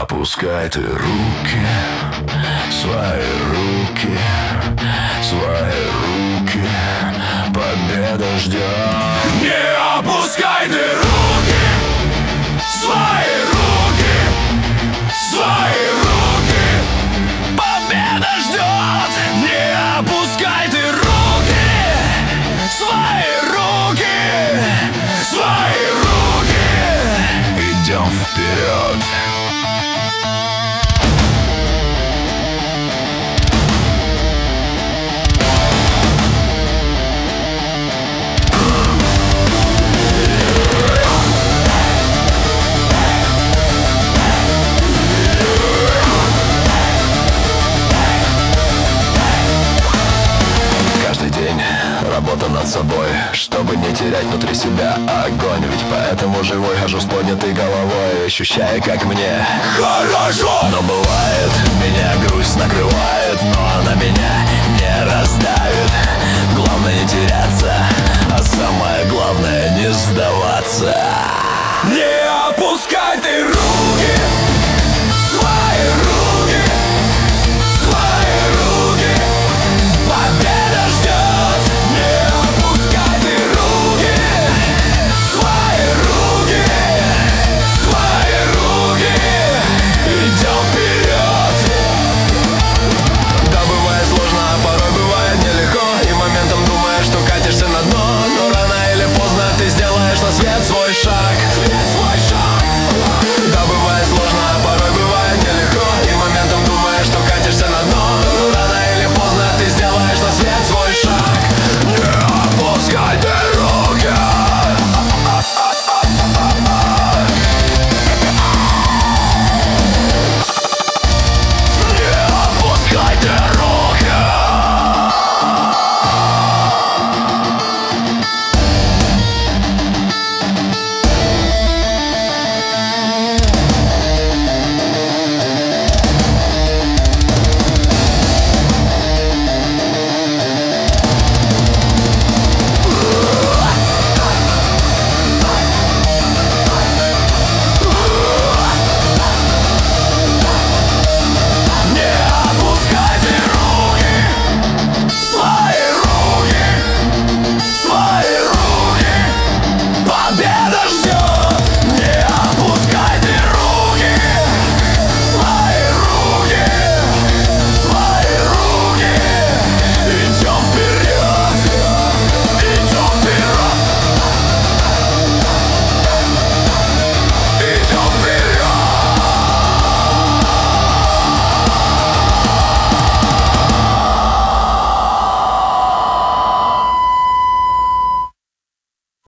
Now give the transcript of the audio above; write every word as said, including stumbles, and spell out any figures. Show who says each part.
Speaker 1: опускай ты руки, свои руки, свои руки, победа ждет. Не опускай ты руки, свои руки, свои руки, победа ждет. Не опускай ты руки, свои руки, свои руки, идем вперед. Работа над собой, чтобы не терять внутри себя огонь. Ведь поэтому живой хожу с поднятой головой, ощущая, как мне хорошо. Но бывает, меня грусть накрывает, но она меня не раздавит. Главное не теряться, а самое главное не сдаваться. Не опускай ты руки,